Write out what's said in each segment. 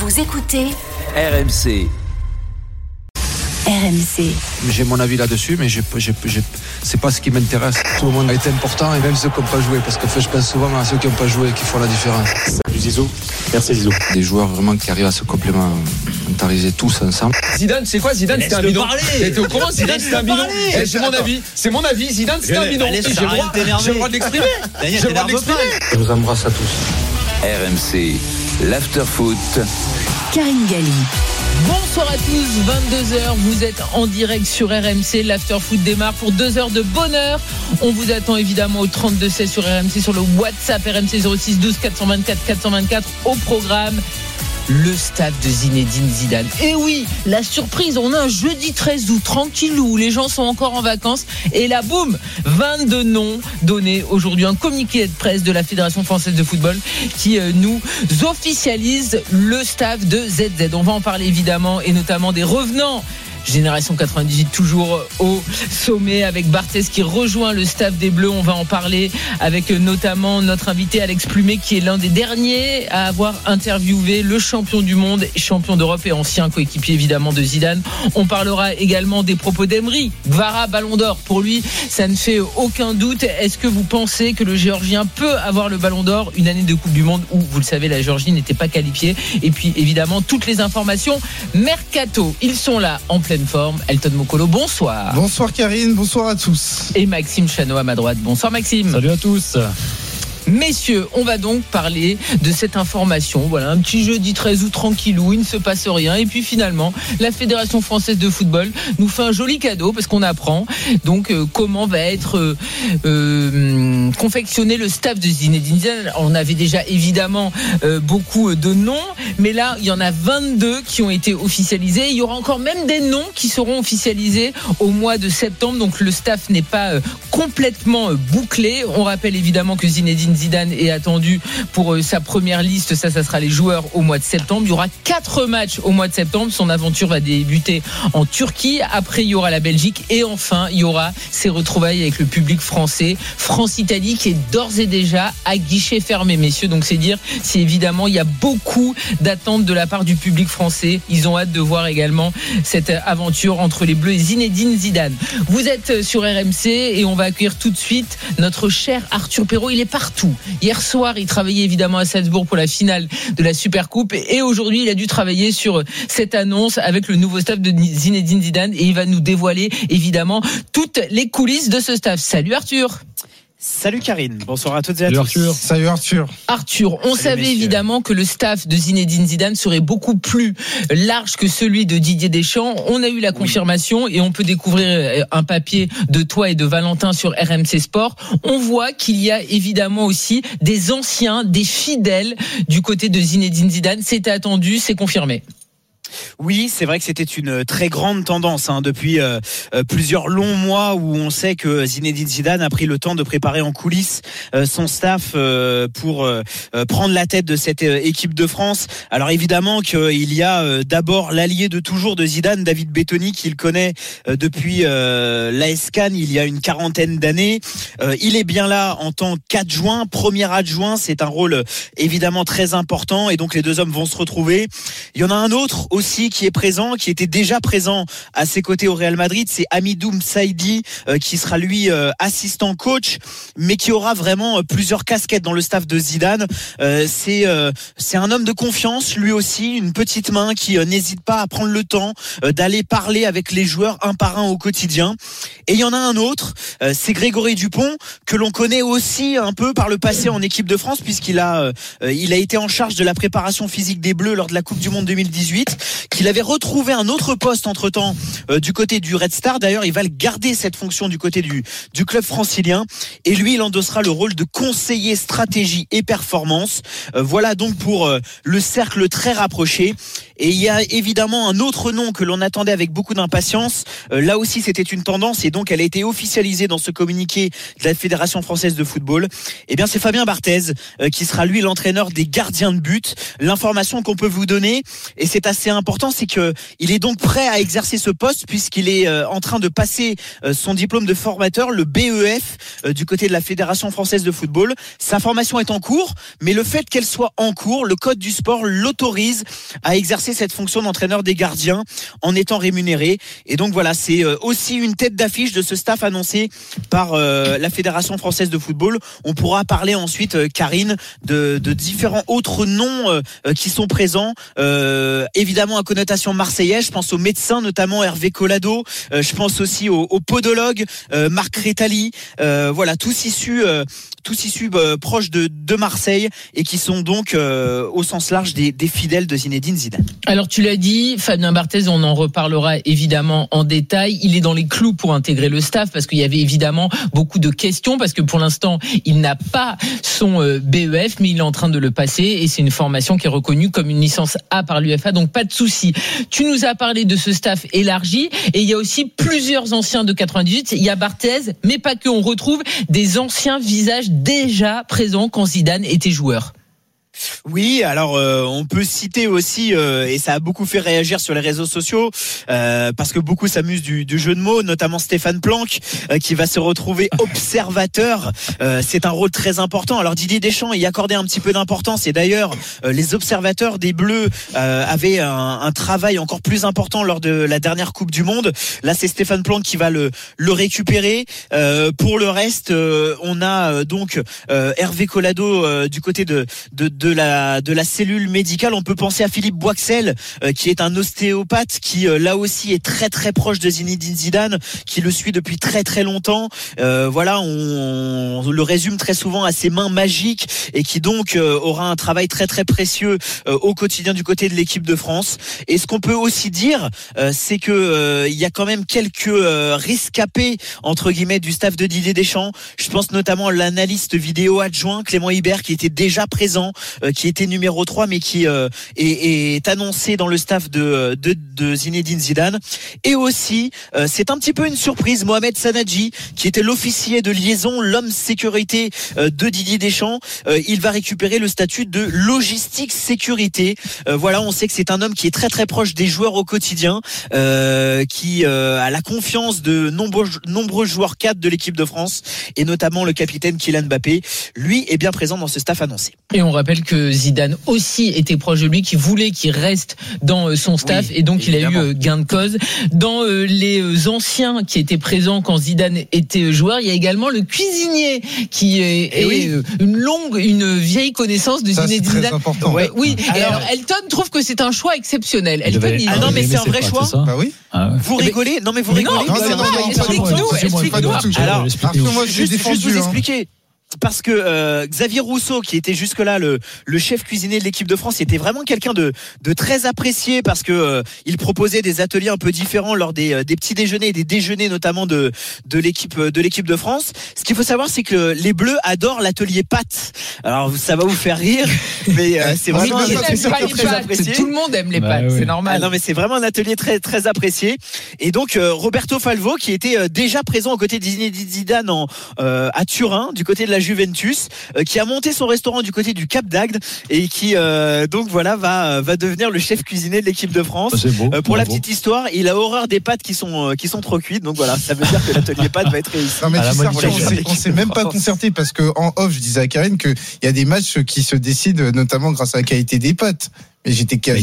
Vous écoutez RMC. RMC. J'ai mon avis là-dessus, mais c'est pas ce qui m'intéresse. Tout le monde a été important, et même ceux qui n'ont pas joué, parce que je pense souvent à ceux qui n'ont pas joué qui font la différence. Salut Zizou, merci Zizou. Des joueurs vraiment qui arrivent à se complémentariser tous ensemble. Zidane, c'est quoi Zidane? C'était un bidon. T'es au courant? Zidane, c'était un bidon. C'est mon avis. Zidane, c'était un bidon. J'ai le droit de l'exprimer. Je vous embrasse à tous. RMC, l'after-foot. Karine Galli. Bonsoir à tous, 22h, vous êtes en direct sur RMC, l'after-foot démarre pour 2 heures de bonheur. On vous attend évidemment au 32-16 sur RMC, sur le WhatsApp RMC 06 12 424 424 au programme. Le staff de Zinedine Zidane. Et oui, la surprise, on a un jeudi 13 août tranquille où les gens sont encore en vacances et là, boum, 22 noms donnés aujourd'hui. Un communiqué de presse de la Fédération Française de Football qui nous officialise le staff de ZZ. On va en parler évidemment et notamment des revenants. Génération 98 toujours au sommet avec Barthez qui rejoint le staff des Bleus. On va en parler avec notamment notre invité Alex Plumet qui est l'un des derniers à avoir interviewé le champion du monde, champion d'Europe et ancien coéquipier évidemment de Zidane. On parlera également des propos d'Emery. Gvara, Ballon d'Or. Pour lui, ça ne fait aucun doute. Est-ce que vous pensez que le Géorgien peut avoir le Ballon d'Or une année de Coupe du Monde où, vous le savez, la Géorgie n'était pas qualifiée? Et puis évidemment toutes les informations Mercato. Ils sont là en pleine forme. Elton Mokolo, bonsoir. Bonsoir Karine, bonsoir à tous. Et Maxime Chano à ma droite. Bonsoir Maxime. Salut à tous. Messieurs, on va donc parler de cette information. Voilà, un petit jeudi 13 août tranquillou, il ne se passe rien. Et puis finalement, la Fédération Française de Football nous fait un joli cadeau parce qu'on apprend donc comment va être confectionné le staff de Zinedine Zidane. On avait déjà évidemment beaucoup de noms, mais là, il y en a 22 qui ont été officialisés. Il y aura encore même des noms qui seront officialisés au mois de septembre. Donc le staff n'est pas complètement bouclé. On rappelle évidemment que Zinedine Zidane est attendu pour sa première liste. Ça sera les joueurs au mois de septembre. Il y aura 4 matchs au mois de septembre. Son aventure va débuter en Turquie. Après, il y aura la Belgique. Et enfin, il y aura ses retrouvailles avec le public français. France-Italie qui est d'ores et déjà à guichet fermé, messieurs. Donc, c'est dire si évidemment, il y a beaucoup d'attentes de la part du public français. Ils ont hâte de voir également cette aventure entre les Bleus et Zinedine Zidane. Vous êtes sur RMC et on va accueillir tout de suite notre cher Arthur Perrault. Il est partout. Hier soir, il travaillait évidemment à Salzbourg pour la finale de la Supercoupe et aujourd'hui, il a dû travailler sur cette annonce avec le nouveau staff de Zinedine Zidane et il va nous dévoiler évidemment toutes les coulisses de ce staff. Salut Arthur. Salut Karine, bonsoir à toutes et à tous. Salut Arthur. Arthur, on savait évidemment que le staff de Zinedine Zidane serait beaucoup plus large que celui de Didier Deschamps. On a eu la confirmation et on peut découvrir un papier de toi et de Valentin sur RMC Sport. On voit qu'il y a évidemment aussi des anciens, des fidèles du côté de Zinedine Zidane. C'était attendu, c'est confirmé. Oui, c'est vrai que c'était une très grande tendance depuis plusieurs longs mois où on sait que Zinedine Zidane a pris le temps de préparer en coulisses son staff pour prendre la tête de cette équipe de France. Alors évidemment qu'il y a d'abord l'allié de toujours de Zidane, David Bettoni, qu'il connaît depuis l'AS Cannes il y a une quarantaine d'années. Il est bien là en tant qu'adjoint, premier adjoint. C'est un rôle évidemment très important et donc les deux hommes vont se retrouver. Il y en a un autre aussi qui est présent, qui était déjà présent à ses côtés au Real Madrid, c'est Hamidou Msaidi qui sera lui assistant coach, mais qui aura vraiment plusieurs casquettes dans le staff de Zidane. C'est un homme de confiance, lui aussi, une petite main qui n'hésite pas à prendre le temps d'aller parler avec les joueurs un par un au quotidien. Et il y en a un autre, c'est Grégory Dupont, que l'on connaît aussi un peu par le passé en équipe de France, puisqu'il a été en charge de la préparation physique des Bleus lors de la Coupe du Monde 2018, qu'il avait retrouvé un autre poste entre-temps du côté du Red Star. D'ailleurs, il va garder cette fonction du côté du club francilien. Et lui, il endossera le rôle de conseiller stratégie et performance. Voilà donc pour le cercle très rapproché. Et il y a évidemment un autre nom que l'on attendait avec beaucoup d'impatience. Là aussi, c'était une tendance et donc elle a été officialisée dans ce communiqué de la Fédération Française de Football. Eh bien, c'est Fabien Barthez qui sera lui l'entraîneur des gardiens de but. L'information qu'on peut vous donner, et c'est assez important important, c'est que il est donc prêt à exercer ce poste puisqu'il est en train de passer son diplôme de formateur, le BEF, du côté de la Fédération française de football. Sa formation est en cours, mais le fait qu'elle soit en cours, le code du sport l'autorise à exercer cette fonction d'entraîneur des gardiens en étant rémunéré. Et donc voilà, c'est aussi une tête d'affiche de ce staff annoncé par la Fédération française de football. On pourra parler ensuite, Karine, de différents autres noms qui sont présents. Évidemment à connotation marseillaise, je pense aux médecins, notamment Hervé Collado, je pense aussi aux podologues, Marc Rétali, voilà, tous issus proches de Marseille et qui sont donc au sens large des fidèles de Zinedine Zidane. Alors tu l'as dit, Fabien Barthez, on en reparlera évidemment en détail. Il est dans les clous pour intégrer le staff parce qu'il y avait évidemment beaucoup de questions parce que pour l'instant il n'a pas son BEF mais il est en train de le passer et c'est une formation qui est reconnue comme une licence A par l'UEFA, donc pas de souci. Tu nous as parlé de ce staff élargi et il y a aussi plusieurs anciens de 98. Il y a Barthez, mais pas que. On retrouve des anciens visages déjà présents quand Zidane était joueur. Oui, alors on peut citer aussi et ça a beaucoup fait réagir sur les réseaux sociaux parce que beaucoup s'amusent du jeu de mots, notamment Stéphane Planck qui va se retrouver observateur. C'est un rôle très important. Alors Didier Deschamps y accordait un petit peu d'importance et d'ailleurs les observateurs des Bleus avaient un travail encore plus important lors de la dernière Coupe du Monde. Là, c'est Stéphane Planck qui va le récupérer. Pour le reste, on a donc Hervé Collado du côté de la cellule médicale. On peut penser à Philippe Boixel qui est un ostéopathe qui là aussi est très très proche de Zinedine Zidane, qui le suit depuis très très longtemps. Voilà, on le résume très souvent à ses mains magiques et qui donc aura un travail très très précieux au quotidien du côté de l'équipe de France. Et ce qu'on peut aussi dire, c'est que il y a quand même quelques rescapés entre guillemets du staff de Didier Deschamps. Je pense notamment à l'analyste vidéo adjoint Clément Hibert qui était déjà présent, qui était numéro 3 mais qui est annoncé dans le staff de Zinedine Zidane. Et aussi c'est un petit peu une surprise, Mohamed Sanadji qui était l'officier de liaison, l'homme sécurité de Didier Deschamps, il va récupérer le statut de logistique sécurité. Voilà, on sait que c'est un homme qui est très très proche des joueurs au quotidien, qui a la confiance de nombreux joueurs cadres de l'équipe de France et notamment le capitaine Kylian Mbappé. Lui est bien présent dans ce staff annoncé. Et on rappelle que Zidane aussi était proche de lui, qui voulait qu'il reste dans son staff, oui, et donc évidemment. Il a eu gain de cause. Dans les anciens qui étaient présents quand Zidane était joueur, il y a également le cuisinier qui est une vieille connaissance de Zinedine Zidane. C'est très important. Ouais, oui. Alors Elton trouve que c'est un choix exceptionnel. Elton, non mais c'est un vrai choix. Bah oui. Vous rigolez? Non mais vous rigolez. Explique-nous. Alors, moi je vais vous expliquer. Parce que Xavier Rousseau, qui était jusque-là le chef cuisinier de l'équipe de France, était vraiment quelqu'un de très apprécié parce que il proposait des ateliers un peu différents lors des petits déjeuners et des déjeuners notamment de l'équipe de France. Ce qu'il faut savoir, c'est que les Bleus adorent l'atelier pâtes. Alors ça va vous faire rire, mais c'est vraiment un atelier très apprécié. Tout le monde aime les pâtes, c'est normal. Non mais c'est vraiment un atelier très très apprécié. Et donc Roberto Falvo, qui était déjà présent aux côtés de Zinedine Zidane à Turin, du côté de la Juventus, qui a monté son restaurant du côté du Cap d'Agde et qui donc voilà va devenir le chef cuisinier de l'équipe de France. Pour la petite histoire, il a horreur des pâtes qui sont trop cuites, donc voilà, ça veut dire que l'atelier pâtes va être réussi. Non mais on s'est même pas concerté parce que en off je disais à Karine que il y a des matchs qui se décident notamment grâce à la qualité des pâtes. Mais j'étais qui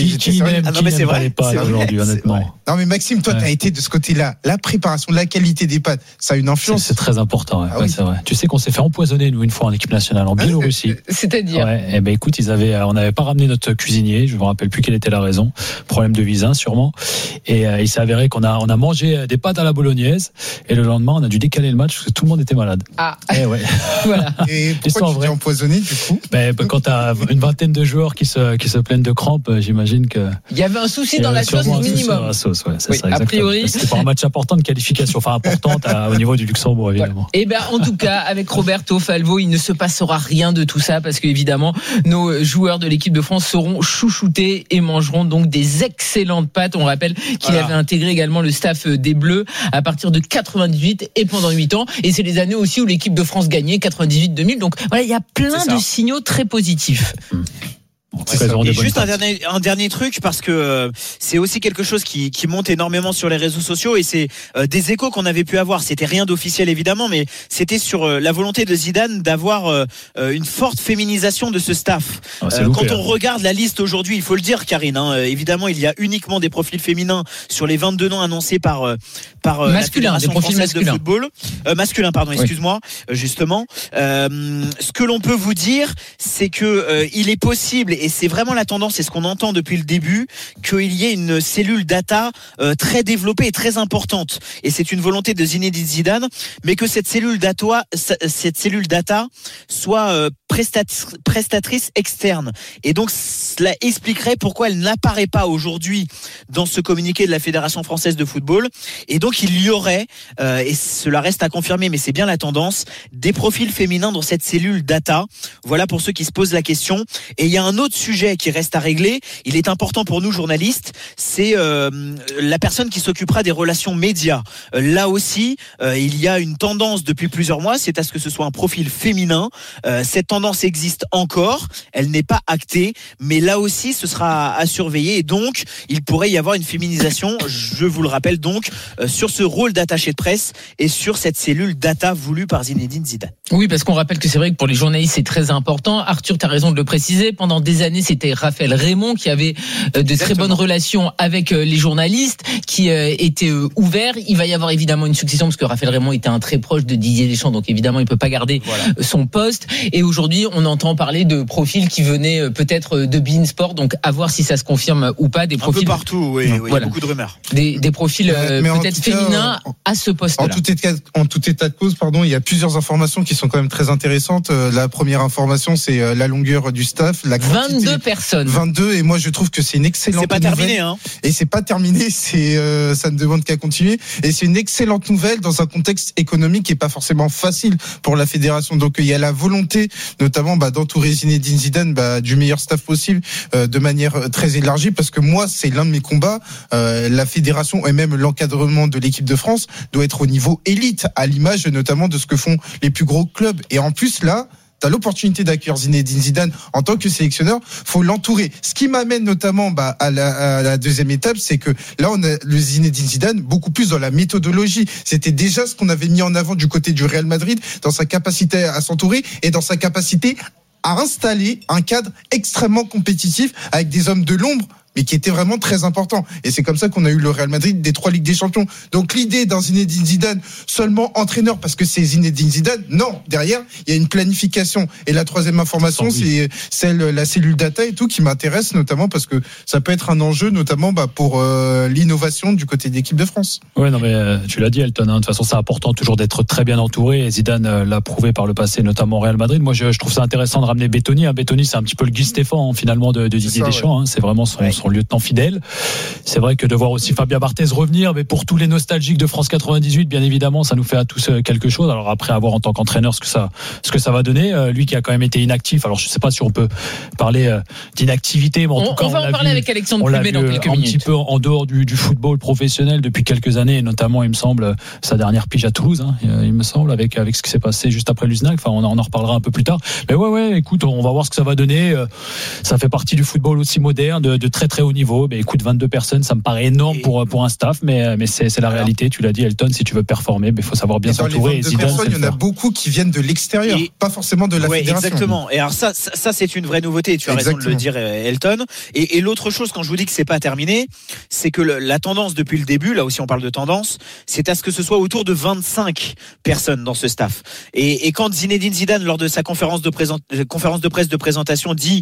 n'aime pas les pâtes aujourd'hui, honnêtement. Non mais Maxime, toi t'as été de ce côté-là, la préparation, la qualité des pâtes, ça a une influence. C'est très important, ouais. Ah oui. C'est vrai. Tu sais qu'on s'est fait empoisonner nous une fois en équipe nationale en Biélorussie. C'est-à-dire et ben écoute, on n'avait pas ramené notre cuisinier, je me rappelle plus quelle était la raison, problème de visa sûrement. Et il s'est avéré qu'on a mangé des pâtes à la bolognaise et le lendemain on a dû décaler le match parce que tout le monde était malade. Ah. Et ouais. Voilà. Et pourquoi tu t'es empoisonné du coup? Quand t'as une vingtaine de joueurs qui se plaignent de crampes, j'imagine que il y avait un souci dans la sauce minimum. Dans la sauce, ouais, c'est oui, ça, a priori, c'était pas un match important de qualification, enfin importante au niveau du Luxembourg évidemment. Et ben en tout cas avec Roberto Falvo, il ne se passera rien de tout ça parce que évidemment nos joueurs de l'équipe de France seront chouchoutés et mangeront donc des excellentes pâtes. On rappelle qu'il avait intégré également le staff des Bleus à partir de 98 et pendant 8 ans, et c'est les années aussi où l'équipe de France gagnait, 98-2000. Donc voilà, il y a plein de signaux très positifs. Et juste un dernier truc, parce que c'est aussi quelque chose qui monte énormément sur les réseaux sociaux, et c'est des échos qu'on avait pu avoir. C'était rien d'officiel évidemment, mais c'était sur la volonté de Zidane d'avoir une forte féminisation de ce staff. Quand on regarde la liste aujourd'hui, il faut le dire, Karine, évidemment il y a uniquement des profils féminins sur les 22 noms annoncés par la Fédération française de football. Masculin, pardon, excuse-moi. Justement, ce que l'on peut vous dire, c'est que il est possible, et c'est vraiment la tendance, et ce qu'on entend depuis le début, qu'il y ait une cellule data très développée et très importante. Et c'est une volonté de Zinedine Zidane, mais que cette cellule data soit prestatrice externe. Et donc cela expliquerait pourquoi elle n'apparaît pas aujourd'hui dans ce communiqué de la Fédération française de football. Et donc il y aurait, et cela reste à confirmer, mais c'est bien la tendance, des profils féminins dans cette cellule data. Voilà pour ceux qui se posent la question. Et il y a un autre sujet qui reste à régler. Il est important pour nous journalistes, c'est la personne qui s'occupera des relations médias. Là aussi, il y a une tendance depuis plusieurs mois, c'est à ce que ce soit un profil féminin. Cette tendance existe encore, elle n'est pas actée, mais là aussi ce sera à surveiller, et donc il pourrait y avoir une féminisation, je vous le rappelle donc, sur ce rôle d'attaché de presse et sur cette cellule data voulue par Zinedine Zidane. Oui, parce qu'on rappelle que c'est vrai que pour les journalistes c'est très important. Arthur, tu as raison de le préciser, pendant des années c'était Raphaël Raymond qui avait de très bonnes relations avec les journalistes, qui était ouvert. Il va y avoir évidemment une succession parce que Raphaël Raymond était un très proche de Didier Deschamps, donc évidemment il peut pas garder son poste. Et aujourd'hui on entend parler de profils qui venaient peut-être de beIN Sport, donc à voir si ça se confirme ou pas. Des profils un peu partout, oui, il y a beaucoup de rumeurs. Des profils peut-être féminins à ce poste-là. En tout état de cause, il y a plusieurs informations qui sont quand même très intéressantes. La première information, c'est la longueur du staff, la quantité. 22 personnes. 22, et moi je trouve que c'est une excellente nouvelle. C'est pas terminé, hein. Et c'est pas terminé, ça ne demande qu'à continuer. Et c'est une excellente nouvelle dans un contexte économique qui est pas forcément facile pour la fédération. Donc il y a la volonté, notamment d'entourer Zinedine Zidane du meilleur staff possible, de manière très élargie, parce que moi c'est l'un de mes combats. La fédération et même l'encadrement de l'équipe de France doit être au niveau élite, à l'image notamment de ce que font les plus gros clubs. Et en plus là, t'as l'opportunité d'accueillir Zinedine Zidane en tant que sélectionneur, faut l'entourer. Ce qui m'amène notamment à la deuxième étape, c'est que là on a le Zinedine Zidane beaucoup plus dans la méthodologie. C'était déjà ce qu'on avait mis en avant du côté du Real Madrid, dans sa capacité à s'entourer et dans sa capacité à installer un cadre extrêmement compétitif avec des hommes de l'ombre, mais qui était vraiment très important. Et c'est comme ça qu'on a eu le Real Madrid des 3 Ligues des Champions. Donc l'idée d'un Zinedine Zidane seulement entraîneur parce que c'est Zinedine Zidane, non, derrière il y a une planification. Et la troisième information, c'est la cellule data et tout qui m'intéresse, notamment parce que ça peut être un enjeu, notamment pour l'innovation du côté de l'équipe de France. Ouais, non mais tu l'as dit, Elton, de toute façon c'est important toujours d'être très bien entouré, et Zidane l'a prouvé par le passé, notamment au Real Madrid. Moi je trouve ça intéressant de ramener Bettoni. Bettoni c'est un petit peu le Guy Stéphane finalement de Didier Deschamps, ouais. C'est vraiment son lieutenant fidèle. C'est vrai que de voir aussi Fabien Barthez revenir, mais pour tous les nostalgiques de France 98, bien évidemment, ça nous fait à tous quelque chose. Alors après, à voir en tant qu'entraîneur ce que ça va donner. Lui qui a quand même été inactif. Alors je sais pas si on peut parler d'inactivité, mais en tout cas, on va en parler avec Alexandre Plumet dans quelques minutes. Un petit peu en dehors du football professionnel depuis quelques années, et notamment, il me semble, sa dernière pige à Toulouse, il me semble, avec ce qui s'est passé juste après l'USNAC. Enfin, on en reparlera un peu plus tard. Mais ouais, écoute, on va voir ce que ça va donner. Ça fait partie du football aussi moderne, de très très haut niveau. Écoute, 22 personnes, ça me paraît énorme pour un staff, mais c'est la réalité. Tu l'as dit, Elton, si tu veux performer, il faut savoir bien s'entourer. Il y en a beaucoup qui viennent de l'extérieur, pas forcément de la fédération. Exactement. Et alors ça c'est une vraie nouveauté. Tu as raison de le dire, Elton. Et l'autre chose, quand je vous dis que c'est pas terminé, c'est que la tendance depuis le début, là aussi on parle de tendance, c'est à ce que ce soit autour de 25 personnes dans ce staff. Et quand Zinedine Zidane, lors de sa conférence de presse de présentation, dit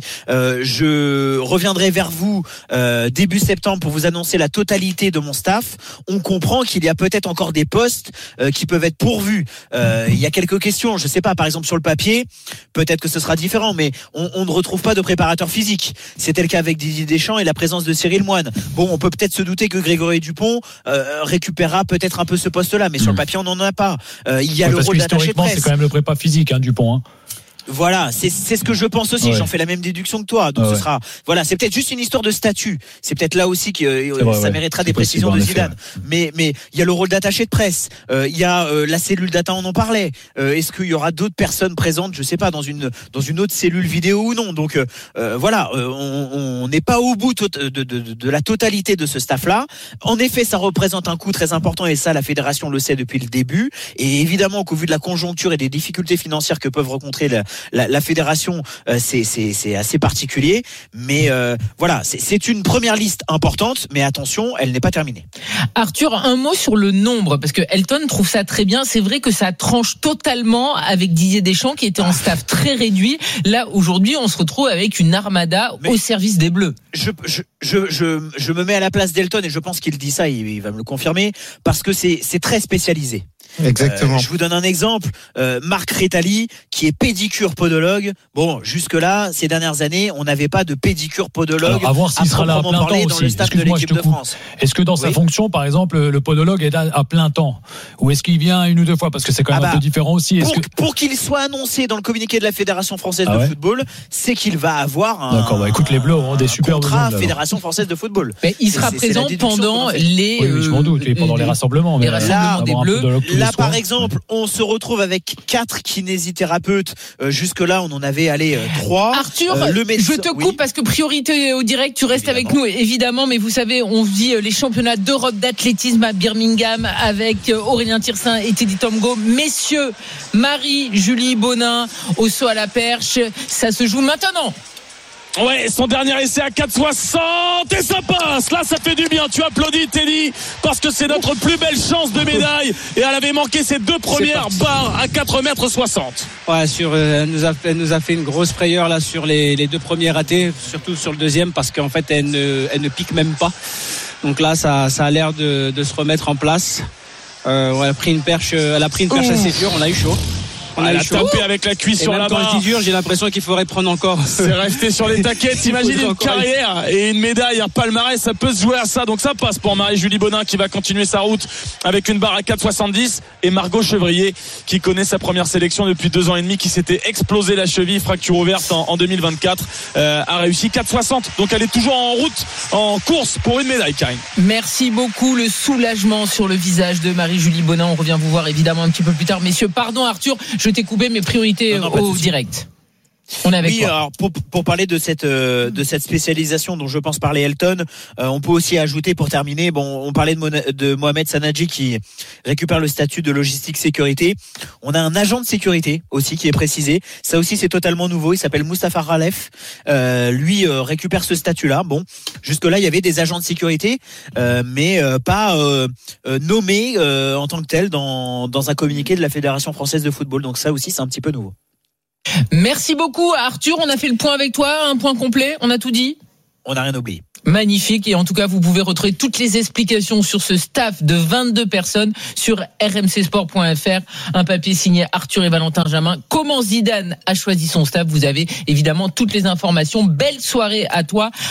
je reviendrai vers vous début septembre pour vous annoncer la totalité de mon staff, on comprend qu'il y a peut-être encore des postes qui peuvent être pourvus. Il y a quelques questions, je sais pas, par exemple sur le papier, peut-être que ce sera différent, mais on ne retrouve pas de préparateur physique. C'était le cas avec Didier Deschamps et la présence de Cyril Moine. Bon, on peut peut-être se douter que Grégory Dupont récupérera peut-être un peu ce poste-là, mais sur le papier on n'en a pas. Il y a le rôle d'attaché de presse. C'est quand même le prépa physique, Dupont. Voilà, c'est ce que je pense aussi. J'en fais la même déduction que toi. Donc ce sera, voilà, c'est peut-être juste une histoire de statut. C'est peut-être là aussi que ça méritera des précisions de Zidane. Mais il y a le rôle d'attaché de presse. Il y a la cellule data, on en parlait. Est-ce qu'il y aura d'autres personnes présentes, je sais pas, dans une autre cellule vidéo ou non. Donc voilà, on n'est pas au bout de la totalité de ce staff-là. En effet, ça représente un coût très important et ça, la fédération le sait depuis le début. Et évidemment qu'au vu de la conjoncture et des difficultés financières que peuvent rencontrer la fédération, c'est assez particulier, mais voilà, c'est une première liste importante, mais attention, elle n'est pas terminée. Arthur, un mot sur le nombre, parce que Elton trouve ça très bien. C'est vrai que ça tranche totalement avec Didier Deschamps qui était en staff très réduit. Là, aujourd'hui, on se retrouve avec une armada au service des Bleus. Je me mets à la place d'Elton et je pense qu'il dit ça, il va me le confirmer, parce que c'est très spécialisé. Exactement. Je vous donne un exemple. Marc Rétali, qui est pédicure podologue. Bon, jusque là, ces dernières années, on n'avait pas de pédicure podologue. Alors, à voir s'il sera là à plein temps dans aussi. Le staff de l'équipe de France. Est-ce que dans sa fonction, par exemple, le podologue est à plein temps, ou est-ce qu'il vient une ou deux fois, parce que c'est quand même un peu différent aussi. Pour qu'il soit annoncé dans le communiqué de la Fédération française de football, c'est qu'il va avoir un. Écoute, les Bleus ont des super contrat Fédération française de football. Mais il sera présent pendant les. Oui, je m'en doute, pendant les rassemblements. Les rassemblements des Bleus. Là, par exemple, on se retrouve avec 4 kinésithérapeutes. Jusque-là, on en avait 3. Arthur, je te coupe parce que priorité au direct, tu restes avec nous évidemment, mais vous savez, on vit les championnats d'Europe d'athlétisme à Birmingham avec Aurélien Tirsin et Teddy Tomgo. Messieurs, Marie-Julie Bonin au saut à la perche, ça se joue maintenant. Ouais, son dernier essai à 4,60 et ça passe. Là, ça fait du bien. Tu applaudis, Teddy, parce que c'est notre plus belle chance de médaille. Et elle avait manqué ses 2 premières barres à 4,60 m. Ouais, elle nous a fait une grosse frayeur là sur les 2 premiers ratés, surtout sur le deuxième, parce qu'en fait, elle ne pique même pas. Donc là, ça a l'air de se remettre en place. Elle a pris une perche assez dure. On a eu chaud. Elle a tapé avec la cuisse sur la barre. Quand je dis dur, j'ai l'impression qu'il faudrait prendre encore. C'est resté sur les taquets. T'imagines une carrière et une médaille, un palmarès, ça peut se jouer à ça. Donc ça passe pour Marie-Julie Bonin qui va continuer sa route avec une barre à 4,70 et Margot Chevrier qui connaît sa première sélection depuis 2 ans et demi, qui s'était explosé la cheville, fracture ouverte en 2024, a réussi 4,60. Donc elle est toujours en route, en course pour une médaille, Karine. Merci beaucoup, le soulagement sur le visage de Marie-Julie Bonin. On revient vous voir évidemment un petit peu plus tard. Messieurs, pardon Arthur, je t'ai coupé mes priorités au direct. On est avec toi. Alors pour parler de cette spécialisation dont je pense parler Elton, on peut aussi ajouter pour terminer, on parlait de Mohamed Sanadji qui récupère le statut de logistique sécurité. On a un agent de sécurité aussi qui est précisé. Ça aussi c'est totalement nouveau. Il s'appelle Moustapha Ralef. Lui récupère ce statut-là. Bon, jusque là il y avait des agents de sécurité, mais pas nommés en tant que tels dans un communiqué de la Fédération française de football. Donc ça aussi c'est un petit peu nouveau. Merci beaucoup Arthur, on a fait le point avec toi, un point complet, on a tout dit. On n'a rien oublié. Magnifique, et en tout cas vous pouvez retrouver toutes les explications sur ce staff de 22 personnes sur rmcsport.fr, un papier signé Arthur et Valentin Jamin. Comment Zidane a choisi son staff, vous avez évidemment toutes les informations. Belle soirée à toi